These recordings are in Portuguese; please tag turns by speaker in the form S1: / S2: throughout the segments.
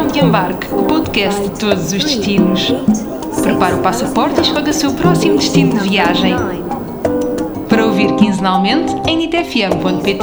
S1: de Embarque, o podcast de todos os destinos. Prepare o passaporte e escolha o seu próximo destino de viagem. Para ouvir quinzenalmente em nitfm.pt.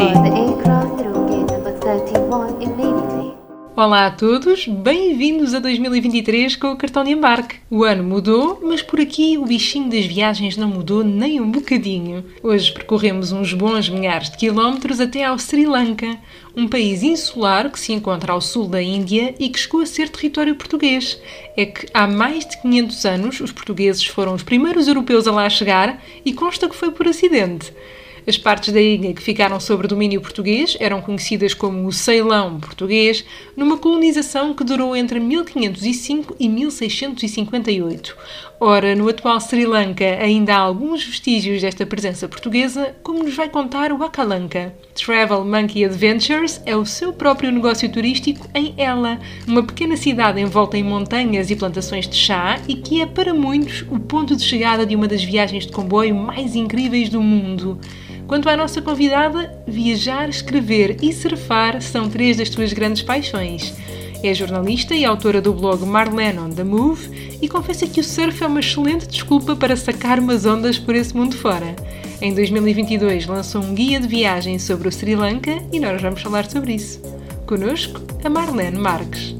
S1: Olá a todos, bem-vindos a 2023 com o cartão de embarque. O ano mudou, mas por aqui o bichinho das viagens não mudou nem um bocadinho. Hoje percorremos uns bons milhares de quilómetros até ao Sri Lanka, um país insular que se encontra ao sul da Índia e que chegou a ser território português. É que há mais de 500 anos os portugueses foram os primeiros europeus a lá chegar e consta que foi por acidente. As partes da ilha que ficaram sob domínio português eram conhecidas como o Ceilão português, numa colonização que durou entre 1505 e 1658. Ora, no atual Sri Lanka ainda há alguns vestígios desta presença portuguesa, como nos vai contar o Akalanka. Travel Monkey Adventures é o seu próprio negócio turístico em Ela, uma pequena cidade envolta em montanhas e plantações de chá e que é para muitos o ponto de chegada de uma das viagens de comboio mais incríveis do mundo. Quanto à nossa convidada, viajar, escrever e surfar são três das suas grandes paixões. É jornalista e autora do blog Marlene on the Move e confessa que o surf é uma excelente desculpa para sacar umas ondas por esse mundo fora. Em 2022 lançou um guia de viagem sobre o Sri Lanka e nós vamos falar sobre isso. Connosco, a Marlene Marques.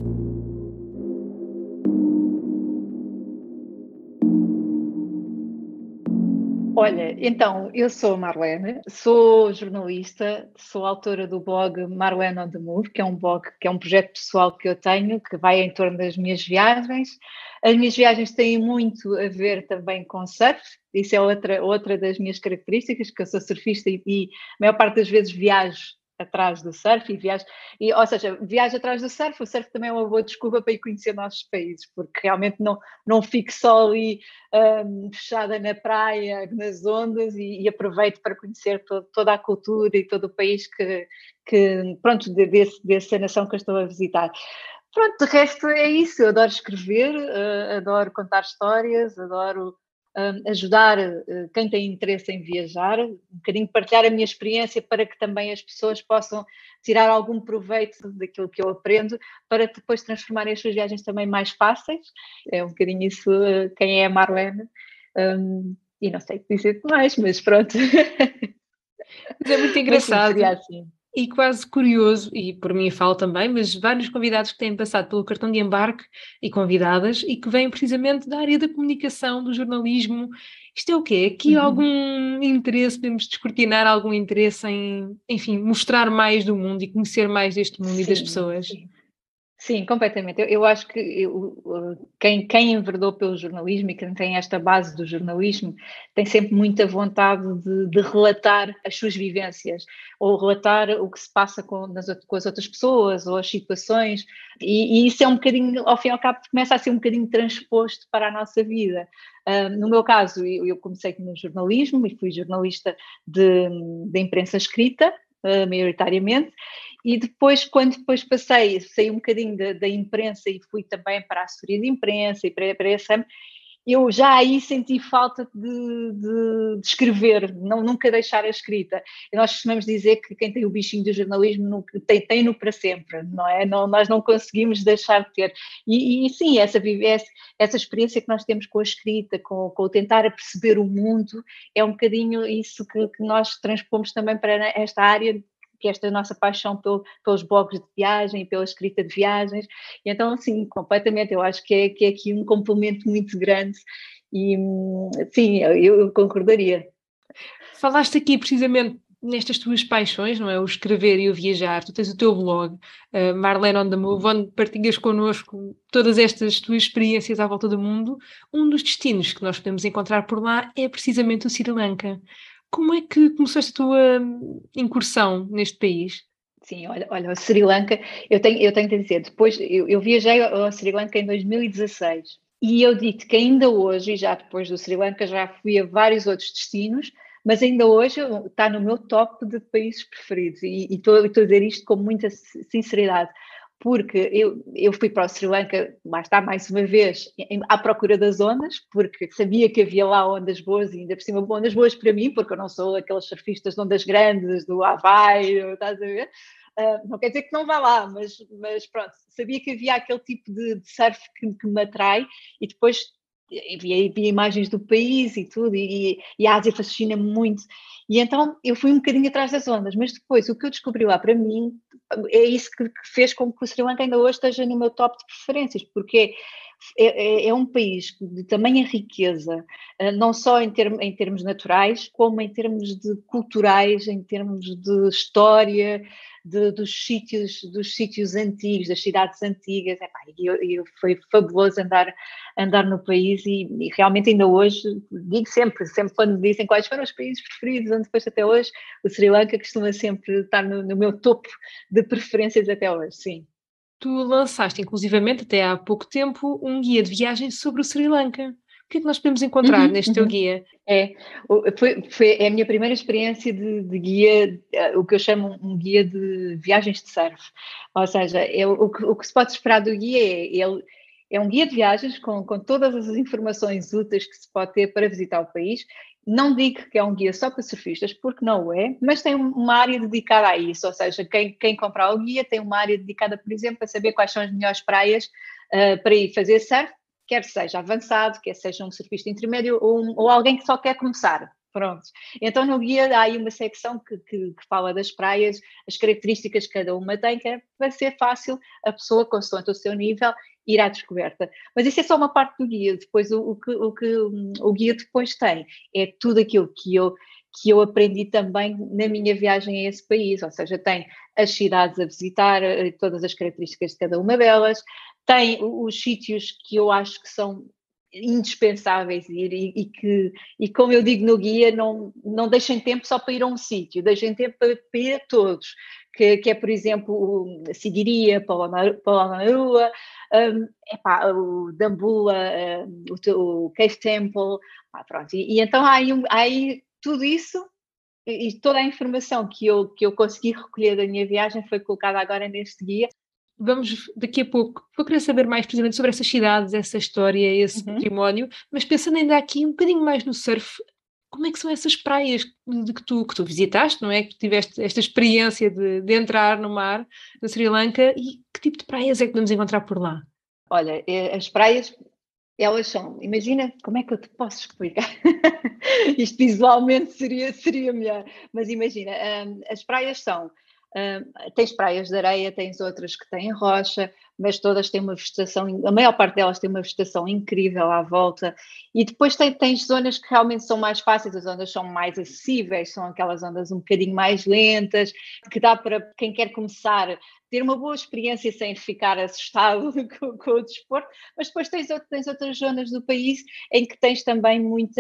S2: Olha, então, eu sou a Marlene, sou jornalista, sou autora do blog Marlene on the Move, que é um blog, que é um projeto pessoal que eu tenho, que vai em torno das minhas viagens. As minhas viagens têm muito a ver também com surf, isso é outra das minhas características, que eu sou surfista e a maior parte das vezes viajo atrás do surf ou seja, viajo atrás do surf. O surf também é uma boa desculpa para ir conhecer nossos países, porque realmente não fico só ali fechada na praia, nas ondas e aproveito para conhecer toda a cultura e todo o país que pronto, dessa nação que eu estou a visitar. Pronto, de resto é isso, eu adoro escrever, adoro contar histórias, adoro ajudar quem tem interesse em viajar, um bocadinho partilhar a minha experiência para que também as pessoas possam tirar algum proveito daquilo que eu aprendo para depois transformarem as suas viagens também mais fáceis. É um bocadinho isso, quem é a Marlene, e não sei dizer mais, mas pronto.
S1: Mas é muito engraçado.
S2: Seria assim.
S1: E quase curioso, e por mim falo também, mas vários convidados que têm passado pelo cartão de embarque e convidadas e que vêm precisamente da área da comunicação, do jornalismo. Isto é o quê? Aqui algum interesse, podemos descortinar algum interesse em, enfim, mostrar mais do mundo e conhecer mais deste mundo e das pessoas?
S2: Sim, completamente. Eu acho que quem enverdou pelo jornalismo e quem tem esta base do jornalismo tem sempre muita vontade de relatar as suas vivências ou relatar o que se passa com as outras pessoas ou as situações, e isso é um bocadinho, ao fim e ao cabo, começa a ser um bocadinho transposto para a nossa vida. No meu caso, eu comecei no jornalismo e fui jornalista de imprensa escrita, maioritariamente. E depois, quando saí um bocadinho da imprensa e fui também para a assessoria de imprensa e para essa, eu já aí senti falta de escrever, nunca deixar a escrita. E nós costumamos dizer que quem tem o bichinho do jornalismo tem-no para sempre, não é? Nós não conseguimos deixar de ter. E sim, essa experiência que nós temos com a escrita, com o tentar perceber o mundo, é um bocadinho isso que nós transpomos também para esta área, que esta nossa paixão pelos blogs de viagem e pela escrita de viagens. E então, sim, completamente, eu acho que é aqui um complemento muito grande e, sim, eu concordaria.
S1: Falaste aqui precisamente nestas tuas paixões, não é? O escrever e o viajar. Tu tens o teu blog, Marlene on the Move, onde partilhas connosco todas estas tuas experiências à volta do mundo. Um dos destinos que nós podemos encontrar por lá é precisamente o Sri Lanka. Como é que começou esta tua incursão neste país?
S2: Sim, olha, o Sri Lanka, eu tenho que dizer, depois eu viajei ao Sri Lanka em 2016 e eu digo que ainda hoje, e já depois do Sri Lanka já fui a vários outros destinos, mas ainda hoje está no meu top de países preferidos e estou a dizer isto com muita sinceridade, porque eu fui para o Sri Lanka, lá está, mais uma vez, à procura das ondas, porque sabia que havia lá ondas boas, e ainda por cima ondas boas para mim, porque eu não sou aqueles surfistas de ondas grandes, do Havaí, estás a ver? Não quer dizer que não vá lá, mas pronto, sabia que havia aquele tipo de surf que me atrai, e depois via imagens do país e tudo, e a Ásia fascina-me muito, e então eu fui um bocadinho atrás das ondas, mas depois o que eu descobri lá para mim é isso que fez com que o Sri Lanka ainda hoje esteja no meu top de preferências, porque é um país de tamanha riqueza, não só em termos naturais, como em termos de culturais, em termos de história, dos sítios antigos, das cidades antigas. Epá, foi fabuloso andar no país, e realmente ainda hoje, digo sempre quando me dizem quais foram os países preferidos, onde foste até hoje, o Sri Lanka costuma sempre estar no meu topo de preferências até hoje, sim.
S1: Tu lançaste, inclusivamente, até há pouco tempo, um guia de viagens sobre o Sri Lanka. O que é que nós podemos encontrar
S2: Uhum,
S1: neste teu
S2: uhum.
S1: guia?
S2: É, é a minha primeira experiência de guia, o que eu chamo um guia de viagens de surf. Ou seja, o que se pode esperar do guia ele é um guia de viagens com todas as informações úteis que se pode ter para visitar o país. Não digo que é um guia só para surfistas, porque não é, mas tem uma área dedicada a isso. Ou seja, quem comprar o guia tem uma área dedicada, por exemplo, a saber quais são as melhores praias para ir fazer surf, quer seja avançado, quer seja um surfista intermédio ou alguém que só quer começar. Pronto. Então no guia há aí uma secção que fala das praias, as características que cada uma tem, que é para ser fácil a pessoa, consoante o seu nível, ir à descoberta. Mas isso é só uma parte do guia. Depois o que o guia depois tem é tudo aquilo que eu aprendi também na minha viagem a esse país, ou seja, tem as cidades a visitar, todas as características de cada uma delas, tem os sítios que eu acho que são indispensáveis ir, e como eu digo no guia, não deixem tempo só para ir a um sítio, deixem tempo para ir a todos, que é, por exemplo, Sigiriya, Polonnaruwa, o Dambulla, o Cave Temple, pronto. E então há aí tudo isso, e toda a informação que eu consegui recolher da minha viagem foi colocada agora neste guia.
S1: Vamos daqui a pouco. Vou querer saber mais precisamente sobre essas cidades, essa história, esse
S2: Uhum.
S1: património, mas pensando ainda aqui um bocadinho mais no surf, como é que são essas praias que tu visitaste, não é? Que tu tiveste esta experiência de entrar no mar no Sri Lanka, e que tipo de praias é que podemos encontrar por lá?
S2: Olha, as praias, elas são, imagina, como é que eu te posso explicar? Isto visualmente seria melhor, mas imagina, as praias são, tens praias de areia, tens outras que têm rocha, mas todas têm uma vegetação, a maior parte delas tem uma vegetação incrível à volta, e depois tens zonas que realmente são mais fáceis, as ondas são mais acessíveis, são aquelas ondas um bocadinho mais lentas, que dá para quem quer começar ter uma boa experiência sem ficar assustado com o desporto, mas depois tens outras zonas do país em que tens também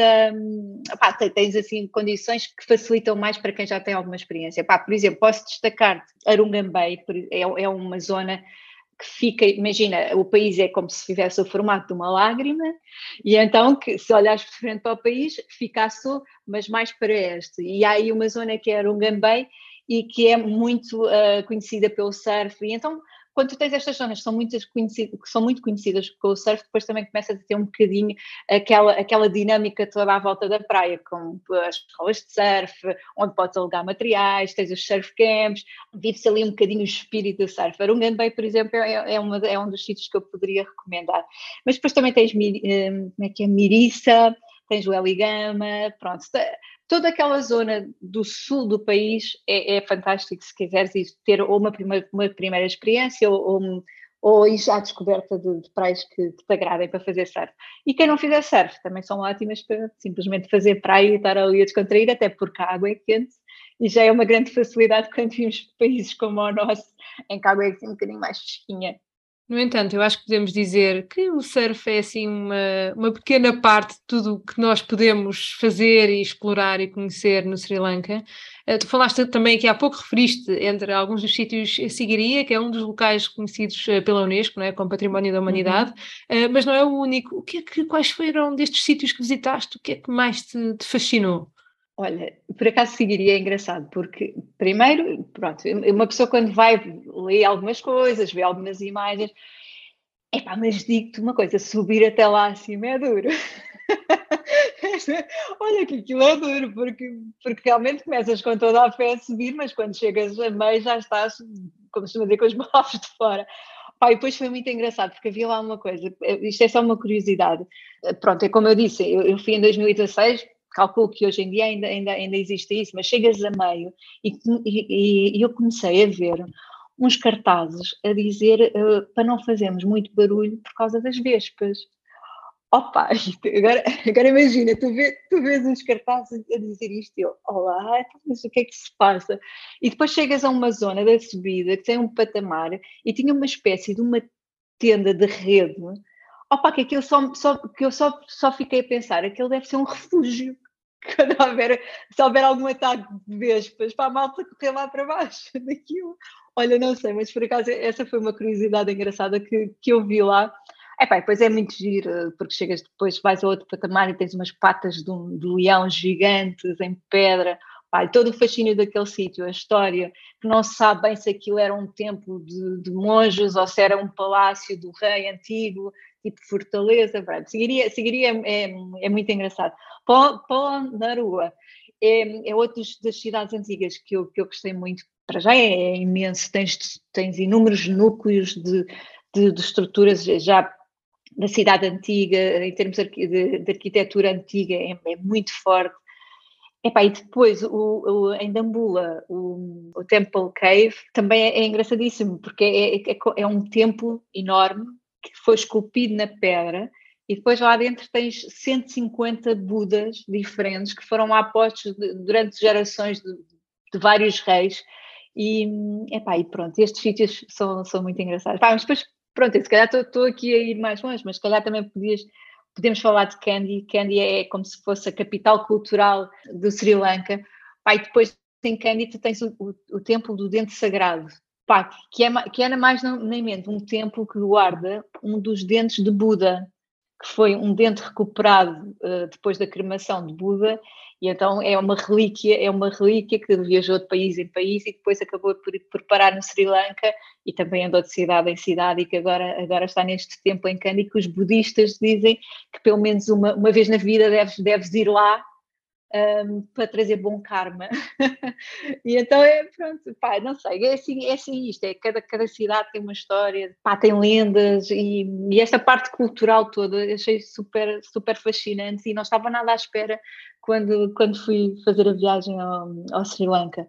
S2: tens assim condições que facilitam mais para quem já tem alguma experiência. Por exemplo, posso destacar Arungambei, é uma zona que fica, imagina, o país é como se tivesse o formato de uma lágrima, e então, se olhares de frente para o país, fica a sul, mas mais para este. E há aí uma zona que é Arungambei, e que é muito conhecida pelo surf, e então quando tu tens estas zonas que são muito conhecidas pelo surf, depois também começas a ter um bocadinho aquela dinâmica toda à volta da praia, com as escolas de surf, onde podes alugar materiais, tens os surf camps, vive-se ali um bocadinho o espírito do surf. Arungan Bay, por exemplo, é um dos sítios que eu poderia recomendar. Mas depois também tens Miriça, tens o Eligama, pronto. Toda aquela zona do sul do país é fantástico se quiseres ir ter uma primeira experiência ou ir já à descoberta de praias que te agradem para fazer surf. E quem não fizer surf também são ótimas para simplesmente fazer praia e estar ali a descontrair, até porque a água é quente e já é uma grande facilidade quando vimos países como o nosso, em que a água é assim um bocadinho mais fresquinha.
S1: No entanto, eu acho que podemos dizer que o surf é assim uma pequena parte de tudo o que nós podemos fazer e explorar e conhecer no Sri Lanka. Tu falaste também que há pouco referiste entre alguns dos sítios a Sigiriya, que é um dos locais reconhecidos pela Unesco, não é, como Património da Humanidade, mas não é o único. Quais foram destes sítios que visitaste? O que é que mais te fascinou?
S2: Olha, por acaso seguiria é engraçado, porque primeiro, pronto, uma pessoa quando vai ler algumas coisas, vê algumas imagens, mas digo-te uma coisa, subir até lá acima é duro. Olha que aquilo é duro, porque realmente começas com toda a fé a subir, mas quando chegas a meio já estás, como se costuma dizer, com os bafos de fora. Pá, e depois foi muito engraçado, porque havia lá uma coisa, isto é só uma curiosidade. Pronto, é como eu disse, eu fui em 2016, calculo que hoje em dia ainda existe isso, mas chegas a meio e eu comecei a ver uns cartazes a dizer para não fazermos muito barulho por causa das vespas. Opa, agora imagina, tu vês os cartazes a dizer isto e eu, olá, então, mas o que é que se passa? E depois chegas a uma zona da subida que tem um patamar e tinha uma espécie de uma tenda de rede. Opa, que aquilo que eu só fiquei a pensar, aquilo deve ser um refúgio. Quando se houver algum ataque de vespas, para a malta correr lá para baixo daquilo. Olha, não sei, mas por acaso essa foi uma curiosidade engraçada que eu vi lá. Epá, depois é muito giro, porque chegas depois, vais a outro patamar e tens umas patas de leão gigantes em pedra. Pá, e todo o fascínio daquele sítio, a história, que não se sabe bem se aquilo era um templo de monges ou se era um palácio do rei antigo, tipo fortaleza. Pronto. Seguiria é muito engraçado. Ponarua é outra das cidades antigas que eu gostei muito. Para já é imenso, tens inúmeros núcleos de estruturas já da cidade antiga, em termos de arquitetura antiga, é muito forte. Epá, e depois, em Dambula, o Temple Cave, também é engraçadíssimo, porque é um templo enorme que foi esculpido na pedra e depois lá dentro tens 150 Budas diferentes que foram lá postos durante gerações de vários reis e pronto, estes sítios são muito engraçados. Mas depois, pronto, se calhar estou aqui a ir mais longe, mas se calhar também podemos falar de Kandy. Kandy é como se fosse a capital cultural do Sri Lanka. E depois em Kandy tu tens o templo do dente sagrado, que é mais nem menos um templo que guarda um dos dentes de Buda, que foi um dente recuperado depois da cremação de Buda, e então é uma relíquia que viajou de país em país e depois acabou por parar no Sri Lanka e também andou de cidade em cidade e que agora está neste templo em Kandy, que os budistas dizem que pelo menos uma vez na vida deves ir lá para trazer bom karma. E então pronto, não sei, é assim isto, cada cidade tem uma história, tem lendas e esta parte cultural toda achei super, super fascinante e não estava nada à espera quando fui fazer a viagem ao Sri Lanka.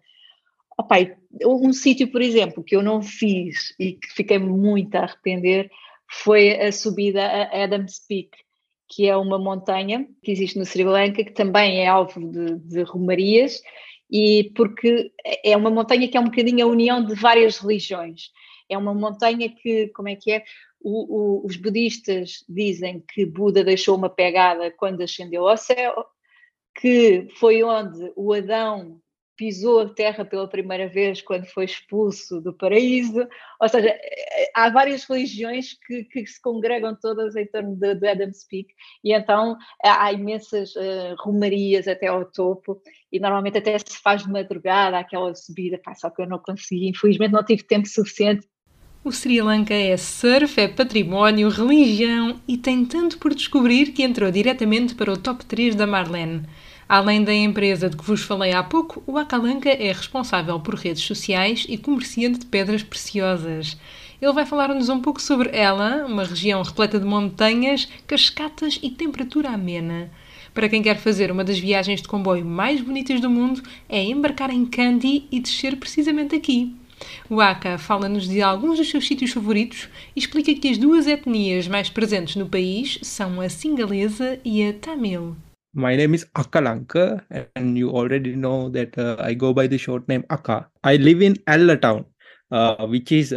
S2: Um sítio, por exemplo, que eu não fiz e que fiquei muito a arrepender foi a subida a Adams Peak, que é uma montanha que existe no Sri Lanka, que também é alvo de romarias, e porque é uma montanha que é um bocadinho a união de várias religiões. É uma montanha que, como é que é? Os budistas dizem que Buda deixou uma pegada quando ascendeu ao céu, que foi onde o Adão pisou a terra pela primeira vez quando foi expulso do paraíso, ou seja, há várias religiões que se congregam todas em torno de Adam's Peak e então há imensas romarias até ao topo e normalmente até se faz de madrugada aquela subida, só que eu não consegui, infelizmente não tive tempo suficiente.
S1: O Sri Lanka é surf, é património, religião e tem tanto por descobrir que entrou diretamente para o top 3 da Marlene. Além da empresa de que vos falei há pouco, o Akalanka é responsável por redes sociais e comerciante de pedras preciosas. Ele vai falar-nos um pouco sobre ela, uma região repleta de montanhas, cascatas e temperatura amena. Para quem quer fazer uma das viagens de comboio mais bonitas do mundo, é embarcar em Kandy e descer precisamente aqui. O Aka fala-nos de alguns dos seus sítios favoritos e explica que as duas etnias mais presentes no país são a singalesa e a tamil.
S3: My name is Akalanka, and you already know that I go by the short name Aka. I live in Alla town, which is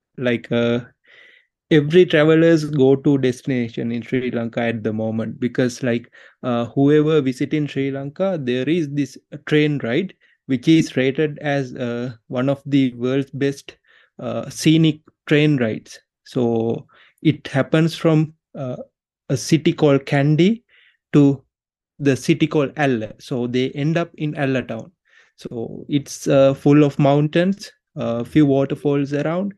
S3: every travelers go to destination in Sri Lanka at the moment because whoever visit in Sri Lanka, there is this train ride which is rated as one of the world's best scenic train rides. So it happens from a city called Kandy to the city called Alla. So they end up in Alla town. So it's full of mountains, a few waterfalls around,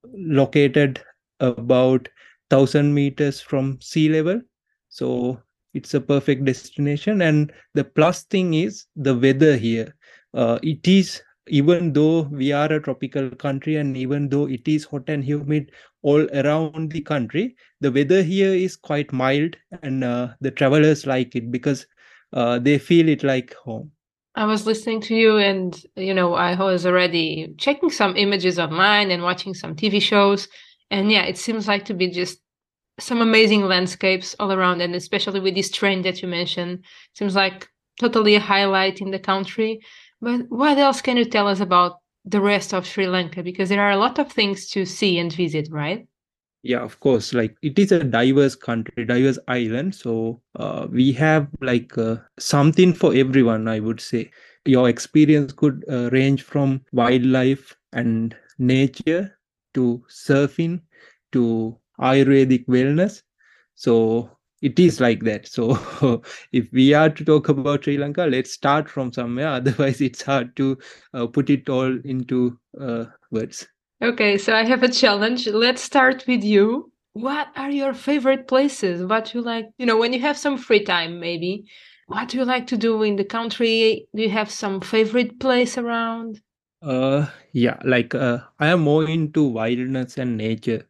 S3: located about 1,000 meters from sea level. So it's a perfect destination. And the plus thing is the weather here. It is, even though we are a tropical country and even though it is hot and humid all around the country, the weather here is quite mild, and the travelers like it because they feel it like home.
S1: I was listening to you and, I was already checking some images online and watching some TV shows. And yeah, it seems like to be just some amazing landscapes all around. And especially with this train that you mentioned, seems like totally a highlight in the country. But what else can you tell us about the rest of Sri Lanka? Because there are a lot of things to see and visit, right?
S3: Yeah, of course. Like, it is a diverse country, diverse island. So we have like something for everyone, I would say. Your experience could range from wildlife and nature to surfing to Ayurvedic wellness. So it is like that. So if we are to talk about Sri Lanka, let's start from somewhere. Otherwise, it's hard to put it all into words.
S1: Okay, so I have a challenge. Let's start with you. What are your favorite places? What you like, when you have some free time, maybe, what do you like to do in the country? Do you have some favorite place around?
S3: Yeah, like I am more into wildness and nature.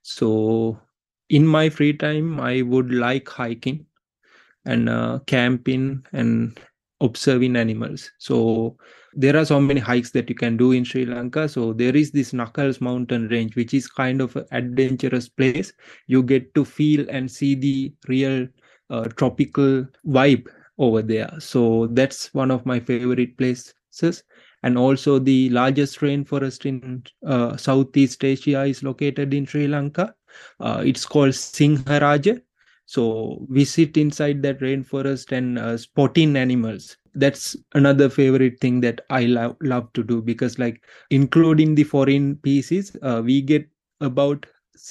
S3: So in my free time, I would like hiking and camping and observing animals. So there are so many hikes that you can do in Sri Lanka. So there is this Knuckles mountain range, which is kind of an adventurous place. You get to feel and see the real tropical vibe over there. So that's one of my favorite places. And also the largest rainforest in Southeast Asia is located in Sri Lanka. It's called Singharaja. So we sit inside that rainforest and spotting animals. That's another favorite thing that I love to do, because like including the foreign species, we get about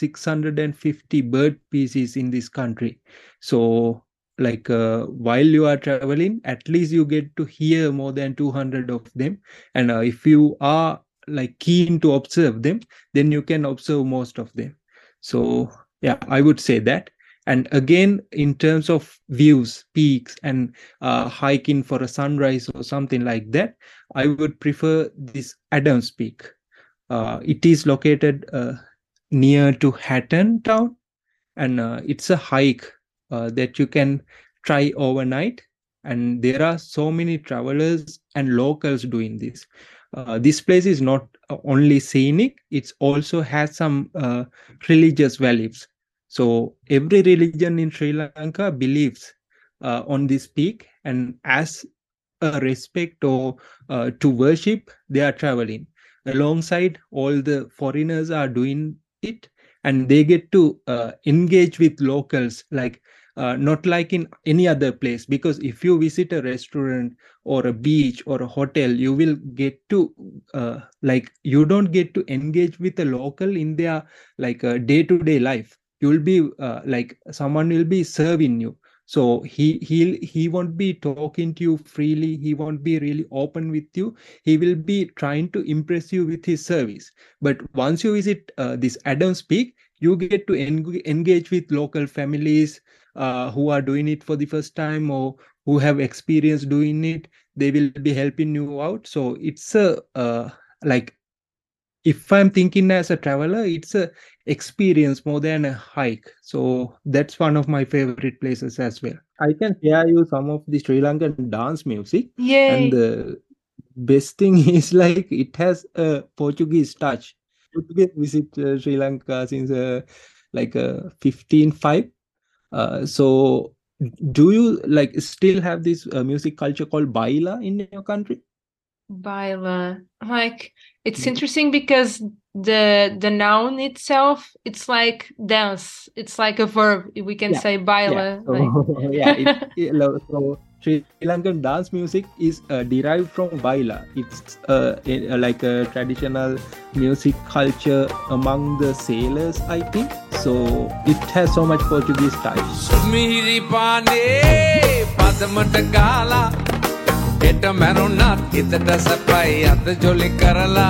S3: 650 bird species in this country. So like while you are traveling, at least you get to hear more than 200 of them. And if you are like keen to observe them, then you can observe most of them. So yeah, I would say that. And again, in terms of views, peaks, and hiking for a sunrise or something like that, I would prefer this Adams Peak. It is located near to Hatton town, and it's a hike that you can try overnight. And there are so many travelers and locals doing this. This place is not only scenic, it also has some religious values. So every religion in Sri Lanka believes on this peak, and as a respect or to worship, they are traveling. Alongside, all the foreigners are doing it, and they get to engage with locals, like not like in any other place. Because if you visit a restaurant or a beach or a hotel, you will get to like you don't get to engage with a local in their like day-to-day life. You'll be like someone will be serving you, so he won't be talking to you freely, he won't be really open with you, he will be trying to impress you with his service. But once you visit this Adams Peak, you get to engage with local families who are doing it for the first time or who have experience doing it. They will be helping you out. So it's a like, if I'm thinking as a traveler, it's a experience more than a hike. So that's one of my favorite places as well. I can share you some of the Sri Lankan dance music.
S1: Yay!
S3: And the best thing is like it has a Portuguese touch. Portuguese visit Sri Lanka since like 1505. So do you like still have this music culture called Baila in your country?
S1: Baila, like it's interesting because the noun itself, it's like dance, it's like a verb. We can say baila.
S3: So Sri Lankan dance music is derived from baila. It's like a traditional music culture among the sailors, I think. So it has so much Portuguese touch.
S4: හෙට මැරුණත් හිතට සපයි අත ජොලි කරලා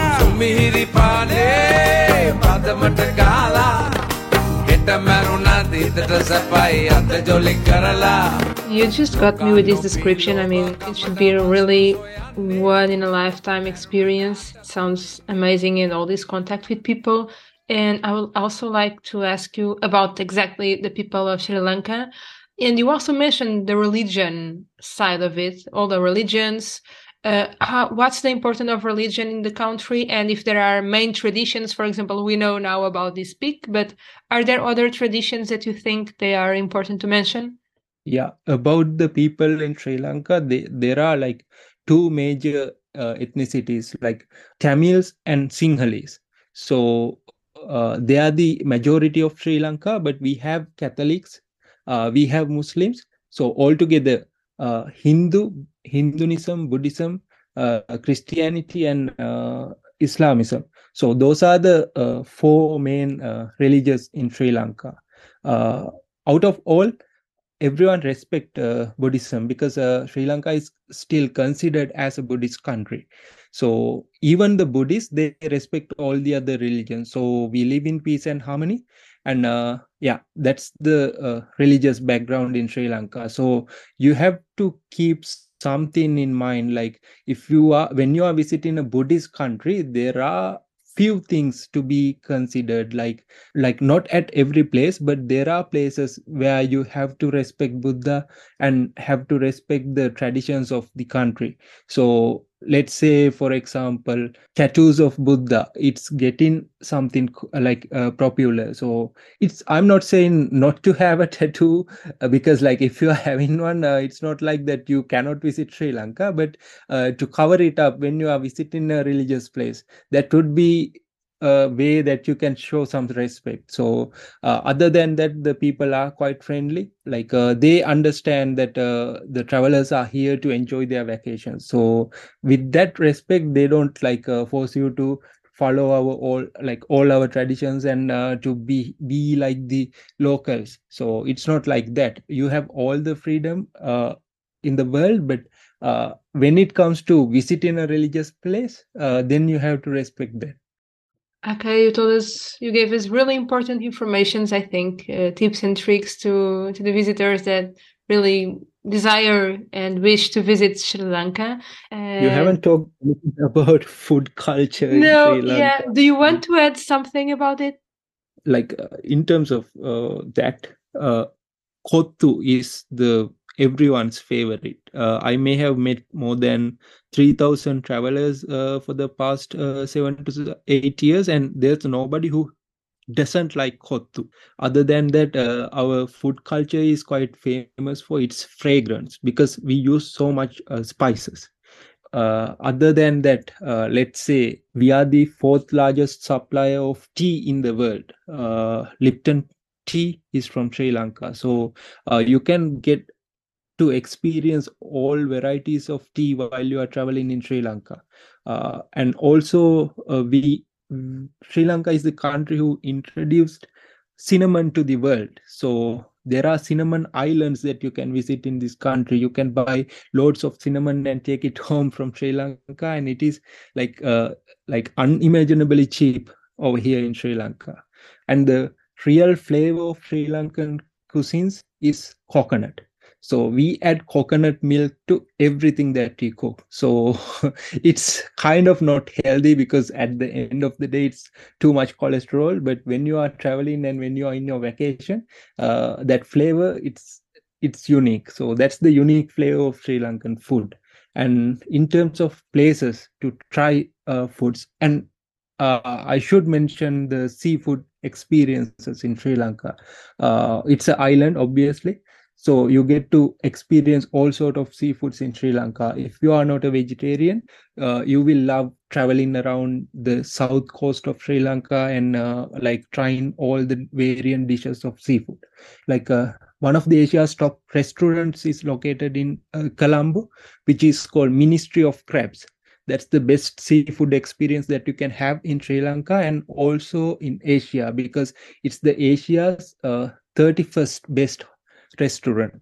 S4: සුමිහිරි පානේ පදමට ගාලා හෙට මැරුණත් ඉතට සැපයි අත ජොලි කරලා.
S1: You just got me with this description. I mean, it should be a really one in a lifetime experience. It sounds amazing, and all this contact with people. And I would also like to ask you about exactly the people of Sri Lanka. And you also mentioned the religion side of it, all the religions. What's the importance of religion in the country? And if there are main traditions, for example, we know now about this peak, but are there other traditions that you think they are important to mention?
S3: Yeah, about the people in Sri Lanka, there are like two major ethnicities, like Tamils and Sinhalese. So they are the majority of Sri Lanka, but we have Catholics, we have Muslims. So altogether, Hinduism, Buddhism, Christianity, and Islamism. So those are the four main religions in Sri Lanka. Out of all, everyone respect Buddhism, because Sri Lanka is still considered as a Buddhist country. So even the Buddhists, they respect all the other religions. So we live in peace and harmony. And yeah, that's the religious background in Sri Lanka. So you have to keep something in mind, like when you are visiting a Buddhist country, there are few things to be considered, like not at every place, but there are places where you have to respect Buddha and have to respect the traditions of the country. So let's say, for example, tattoos of Buddha, it's getting something like popular. So I'm not saying not to have a tattoo, because like if you are having one, it's not like that you cannot visit Sri Lanka, but to cover it up when you are visiting a religious place, that would be a way that you can show some respect. So other than that, the people are quite friendly, like they understand that the travelers are here to enjoy their vacations. So with that respect, they don't like force you to follow all our traditions and to be like the locals. So it's not like that. You have all the freedom in the world, but when it comes to visiting a religious place, then you have to respect that.
S1: Okay, you gave us really important informations, I think, tips and tricks to the visitors that really desire and wish to visit Sri Lanka.
S3: You haven't talked about food culture in Sri Lanka.
S1: Yeah. Do you want to add something about it?
S3: Like in terms of that, kottu is everyone's favorite. I may have met more than 3,000 travelers for the past 7 to 8 years, and there's nobody who doesn't like kottu. Other than that, our food culture is quite famous for its fragrance, because we use so much spices. Other than that, let's say we are the 4th largest supplier of tea in the world. Lipton tea is from Sri Lanka. So you can get to experience all varieties of tea while you are traveling in Sri Lanka. And also Sri Lanka is the country who introduced cinnamon to the world. So there are cinnamon islands that you can visit in this country. You can buy loads of cinnamon and take it home from Sri Lanka, and it is like unimaginably cheap over here in Sri Lanka. And the real flavor of Sri Lankan cuisines is coconut. So we add coconut milk to everything that we cook. So it's kind of not healthy, because at the end of the day, it's too much cholesterol. But when you are traveling and when you are in your vacation, that flavor, it's unique. So that's the unique flavor of Sri Lankan food. And in terms of places to try foods, and I should mention the seafood experiences in Sri Lanka. It's an island, obviously. So you get to experience all sort of seafoods in Sri Lanka. If you are not a vegetarian, you will love traveling around the south coast of Sri Lanka and like trying all the variant dishes of seafood. Like one of the Asia's top restaurants is located in Colombo, which is called Ministry of Crabs. That's the best seafood experience that you can have in Sri Lanka and also in Asia, because it's the Asia's 31st best restaurant.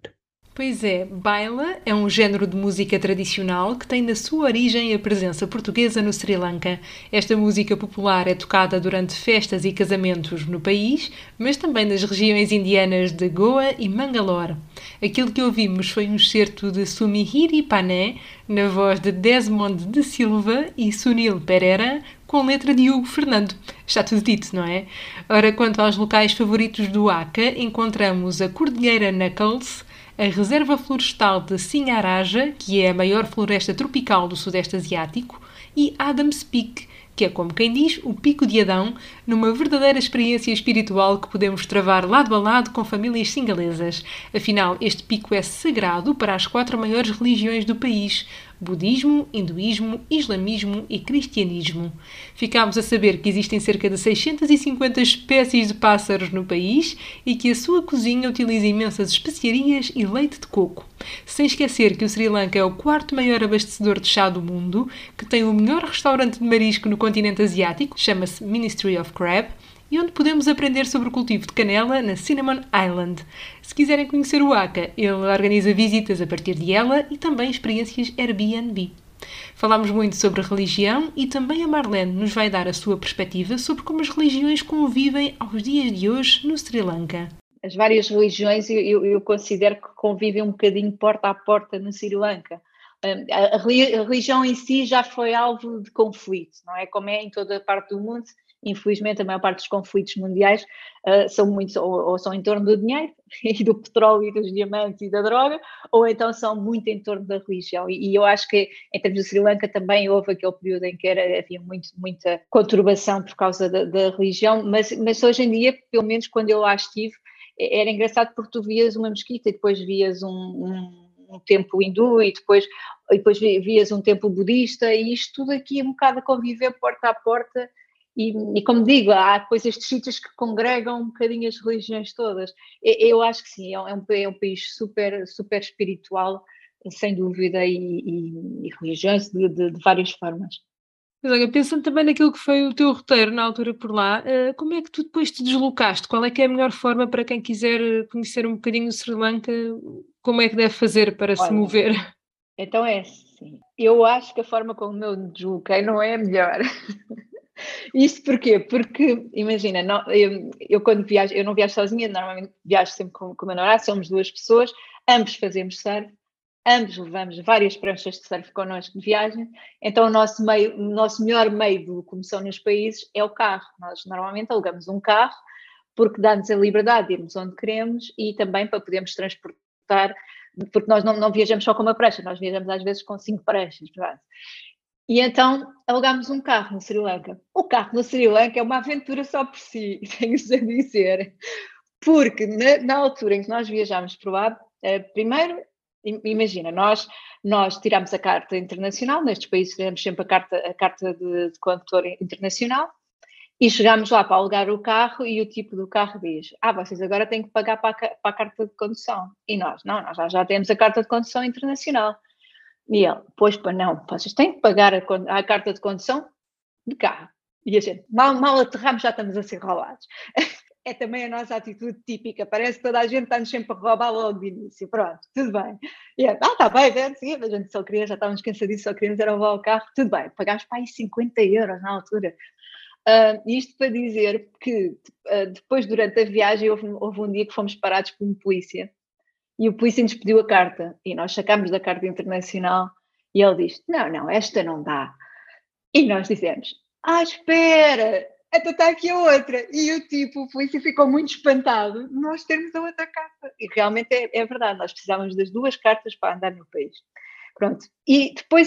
S1: Pois é, baila é um género de música tradicional que tem na sua origem a presença portuguesa no Sri Lanka. Esta música popular é tocada durante festas e casamentos no país, mas também nas regiões indianas de Goa e Mangalore. Aquilo que ouvimos foi um excerto de Sumihiri Pané, na voz de Desmond de Silva e Sunil Pereira, com letra de Hugo Fernando. Está tudo dito, não é? Ora, quanto aos locais favoritos do Aka, encontramos a Cordilheira Knuckles, a Reserva Florestal de Sinharaja, que é a maior floresta tropical do Sudeste Asiático, e Adam's Peak, que é, como quem diz, o Pico de Adão, numa verdadeira experiência espiritual que podemos travar lado a lado com famílias singalesas. Afinal, este pico é sagrado para as 4 maiores religiões do país: budismo, hinduísmo, islamismo e cristianismo. Ficámos a saber que existem cerca de 650 espécies de pássaros no país e que a sua cozinha utiliza imensas especiarias e leite de coco. Sem esquecer que o Sri Lanka é o 4º maior abastecedor de chá do mundo, que tem o melhor restaurante de marisco no continente asiático, chama-se Ministry of Crab, e onde podemos aprender sobre o cultivo de canela na Cinnamon Island. Se quiserem conhecer o Aka, ele organiza visitas a partir de ela e também experiências Airbnb. Falámos muito sobre religião e também a Marlene nos vai dar a sua perspectiva sobre como as religiões convivem aos dias de hoje no Sri Lanka.
S2: As várias religiões eu considero que convivem um bocadinho porta a porta no Sri Lanka. A religião em si já foi alvo de conflito, não é? Como é em toda a parte do mundo. Infelizmente, a maior parte dos conflitos mundiais são muito, ou são em torno do dinheiro e do petróleo e dos diamantes e da droga, ou então são muito em torno da religião. E eu acho que, em termos do Sri Lanka, também houve aquele período em que havia muita conturbação por causa da religião, mas hoje em dia, pelo menos quando eu lá estive, era engraçado porque tu vias uma mesquita e depois vias um templo hindu e depois vias um templo budista, e isto tudo aqui é um bocado a conviver porta a porta. E como digo, há depois estes sítios que congregam um bocadinho as religiões todas. Eu acho que sim, é um país super, super espiritual, sem dúvida, e religioso de várias formas.
S1: Mas olha, pensando também naquilo que foi o teu roteiro na altura por lá, como é que tu depois te deslocaste? Qual é que é a melhor forma para quem quiser conhecer um bocadinho o Sri Lanka? Como é que deve fazer para se mover?
S2: Então é assim, eu acho que a forma como eu me desloquei não é a melhor. Isto porquê? Porque, imagina, eu quando viajo, eu não viajo sozinha, normalmente viajo sempre com o meu namorado, somos 2 pessoas, ambos fazemos surf, ambos levamos várias pranchas de surf connosco de viagem, então o nosso melhor meio de locomoção nos países é o carro. Nós normalmente alugamos um carro porque dá-nos a liberdade de irmos onde queremos e também para podermos transportar, porque nós não viajamos só com uma prancha, nós viajamos às vezes com 5 pranchas, verdade? E então alugámos um carro no Sri Lanka. O carro no Sri Lanka é uma aventura só por si, tenho-vos a dizer. Porque na altura em que nós viajámos por lá, primeiro, imagina, nós tiramos a carta internacional, nestes países tiramos sempre a carta de condutor internacional, e chegámos lá para alugar o carro e o tipo do carro diz: vocês agora têm que pagar para a carta de condução. E nós já temos a carta de condução internacional. E ele: pois não, vocês têm que pagar a carta de condução de carro. E a gente, mal aterramos, já estamos a ser roubados. É também a nossa atitude típica, parece que toda a gente está-nos sempre a roubar logo de início. Pronto, tudo bem. E ele: está bem, a gente só queria, já estávamos cansadíssimos, só queríamos era roubar o carro. Tudo bem, pagámos para aí 50 euros na altura. Isto para dizer que depois, durante a viagem, houve um dia que fomos parados por um polícia. E o polícia nos pediu a carta, e nós sacámos da carta internacional, e ele disse: não, esta não dá. E nós dissemos: espera, então está aqui a outra. E o polícia ficou muito espantado de nós termos a outra carta. E realmente é verdade, nós precisávamos das 2 cartas para andar no país. Pronto. E depois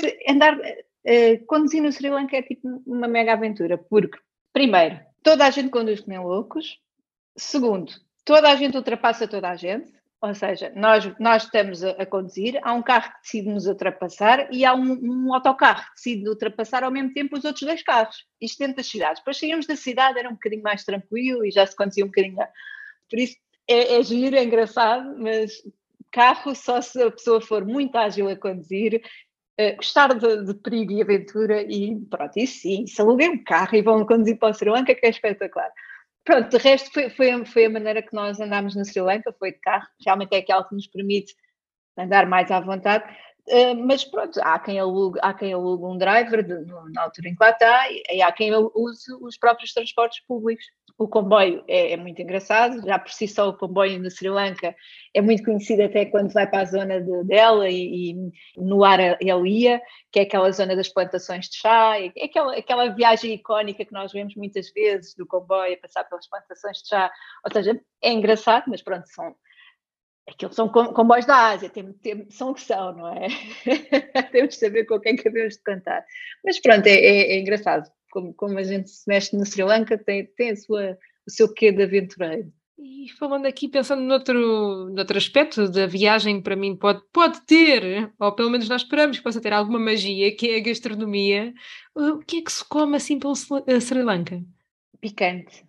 S2: conduzir no Sri Lanka é tipo uma mega aventura, porque, primeiro, toda a gente conduz que nem loucos. Segundo, toda a gente ultrapassa toda a gente. Ou seja, nós estamos a conduzir, há um carro que decide nos ultrapassar e há um autocarro que decide ultrapassar ao mesmo tempo os outros 2 carros. Isto dentro das cidades. Depois saímos da cidade, era um bocadinho mais tranquilo e já se conduzia um bocadinho. Por isso é giro, é engraçado, mas carro só se a pessoa for muito ágil a conduzir, gostar de perigo e aventura, e pronto, isso sim, se aluguem um carro e vão conduzir para o Sri Lanka, que é espetacular. Pronto, de resto foi a maneira que nós andámos na Sri Lanka, foi de carro, realmente é aquela que nos permite andar mais à vontade. Mas pronto, há quem alugue um driver na altura em que lá está, e há quem use os próprios transportes públicos. O comboio é muito engraçado, já por si só o comboio no Sri Lanka é muito conhecido até quando vai para a zona dela e no Arelia, que é aquela zona das plantações de chá, é aquela viagem icónica que nós vemos muitas vezes do comboio a passar pelas plantações de chá. Ou seja, é engraçado, mas pronto, aquilo são comboios da Ásia, são o que são, não é? Temos de saber com quem acabamos de cantar. Mas pronto, é engraçado. Como a gente se mexe no Sri Lanka, tem o seu quê de aventureiro.
S1: E falando aqui, pensando noutro aspecto da viagem, para mim pode ter, ou pelo menos nós esperamos que possa ter alguma magia, que é a gastronomia. O que é que se come assim pelo Sri Lanka?
S2: Picante.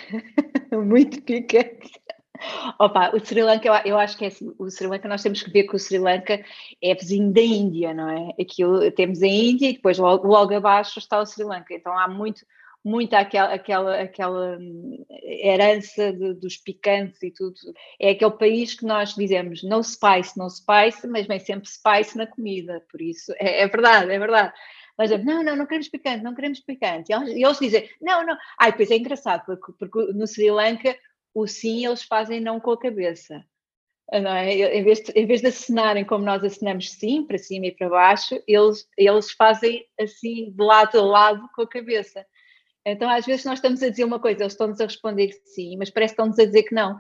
S2: Muito picante. Opa, o Sri Lanka, eu acho que é assim, o Sri Lanka, nós temos que ver que o Sri Lanka é vizinho da Índia, não é? Aquilo, temos a Índia e depois logo abaixo está o Sri Lanka, então há muita aquela herança dos picantes e tudo. É aquele país que nós dizemos no spice, mas vem sempre spice na comida, por isso é verdade, é verdade. Mas não queremos picante. E eles dizem, não. Pois é engraçado, porque no Sri Lanka o sim eles fazem não com a cabeça. Não é? Em vez de acenarem como nós acenamos sim, para cima e para baixo, eles fazem assim de lado a lado com a cabeça. Então, às vezes, nós estamos a dizer uma coisa, eles estão-nos a responder que sim, mas parece que estão-nos a dizer que não.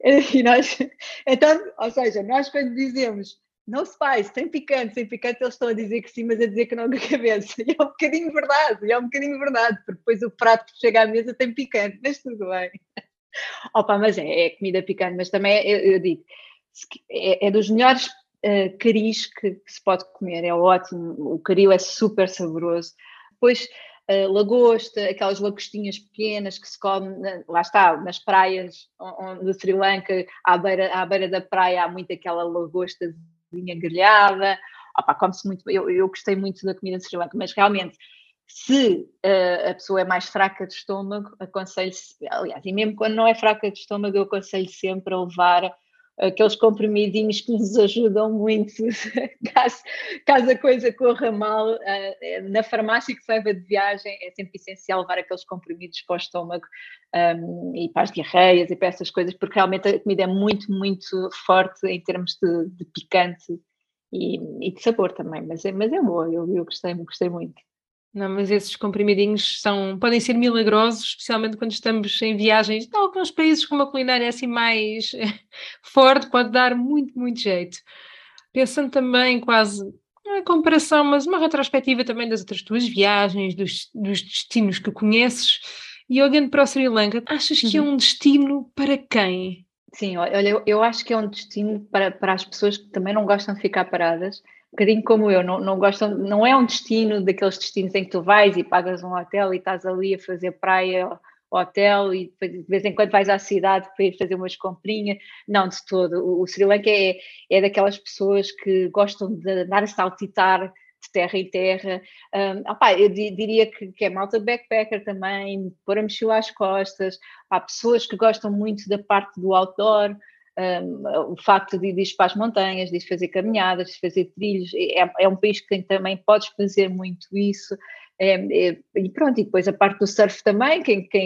S2: Então, ou seja, nós quando dizemos no spice, sem picante, eles estão a dizer que sim, mas a dizer que não com a cabeça. E é um bocadinho verdade, porque depois o prato que chega à mesa tem picante, mas tudo bem. Opa, mas é comida picante, mas também eu digo, é dos melhores caris que se pode comer, é ótimo, o caril é super saboroso. Depois, lagosta, aquelas lagostinhas pequenas que se come, lá está, nas praias do Sri Lanka, à beira da praia há muito aquela lagostazinha grelhada. Opa, come-se muito, eu gostei muito da comida do Sri Lanka, mas realmente se a pessoa é mais fraca de estômago, aconselho-se, aliás, e mesmo quando não é fraca de estômago, eu aconselho sempre a levar aqueles comprimidinhos que nos ajudam muito caso a coisa corra mal. Na farmácia que se leva de viagem é sempre essencial levar aqueles comprimidos para o estômago e para as diarreias e para essas coisas, porque realmente a comida é muito, muito forte em termos de picante e de sabor também, mas é boa, eu gostei muito.
S1: Não, mas esses comprimidinhos podem ser milagrosos, especialmente quando estamos em viagens de alguns países com uma culinária assim mais forte, pode dar muito, muito jeito. Pensando também quase, não é comparação, mas uma retrospectiva também das outras tuas viagens, dos destinos que conheces, e olhando para o Sri Lanka, achas que é um destino para quem?
S2: Sim, olha, eu acho que é um destino para as pessoas que também não gostam de ficar paradas, um bocadinho como eu, não gostam, não é um destino daqueles destinos em que tu vais e pagas um hotel e estás ali a fazer praia, hotel e de vez em quando vais à cidade para ir fazer umas comprinhas. Não, de todo. O Sri Lanka é daquelas pessoas que gostam de andar a saltitar de terra em terra. Eu diria que é malta de backpacker também, pôr a mochila às costas. Há pessoas que gostam muito da parte do outdoor, o facto de ir para as montanhas, de ir fazer caminhadas, de fazer trilhos. É um país que também podes fazer muito isso. E pronto, e depois a parte do surf também,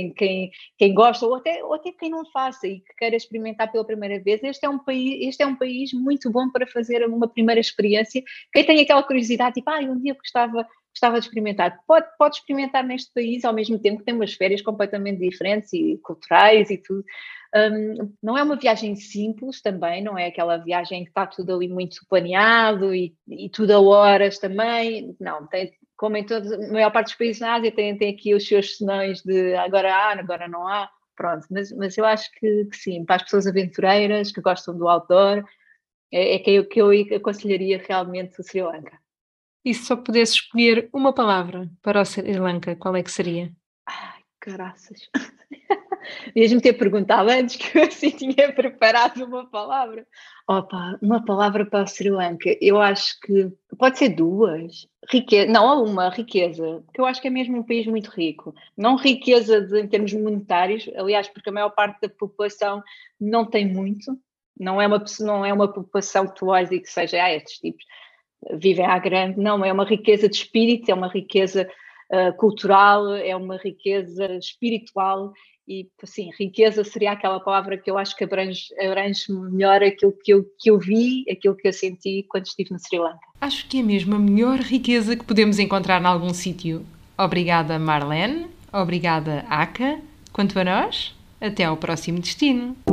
S2: quem gosta, ou até quem não faça e que queira experimentar pela primeira vez, este é um país muito bom para fazer uma primeira experiência. Quem tem aquela curiosidade, tipo, um dia gostava de experimentar, pode experimentar neste país, ao mesmo tempo que tem umas férias completamente diferentes e culturais e tudo. Não é uma viagem simples também, não é aquela viagem que está tudo ali muito planeado e tudo a horas também, não, como em toda a maior parte dos países na Ásia, tem aqui os seus senões de agora há, agora não há, pronto, mas eu acho que sim, para as pessoas aventureiras que gostam do outdoor, é que eu aconselharia realmente o Sri Lanka.
S1: E se só pudesse escolher uma palavra para o Sri Lanka, qual é que seria?
S2: Ai, caraças. Devias-me ter perguntado antes, que eu assim tinha preparado uma palavra. Uma palavra para o Sri Lanka. Eu acho que pode ser duas. Riqueza, não, uma riqueza, porque eu acho que é mesmo um país muito rico. Não riqueza em termos monetários, aliás, porque a maior parte da população não tem muito, Não é uma população que tu olhes e que seja, estes tipos vivem à grande. Não, é uma riqueza de espírito, é uma riqueza cultural, é uma riqueza espiritual. E, assim, riqueza seria aquela palavra que eu acho que abrange melhor aquilo que eu vi, aquilo que eu senti quando estive no Sri Lanka.
S1: Acho que é mesmo a melhor riqueza que podemos encontrar em algum sítio. Obrigada, Marlene. Obrigada, Aka. Quanto a nós, até ao próximo destino.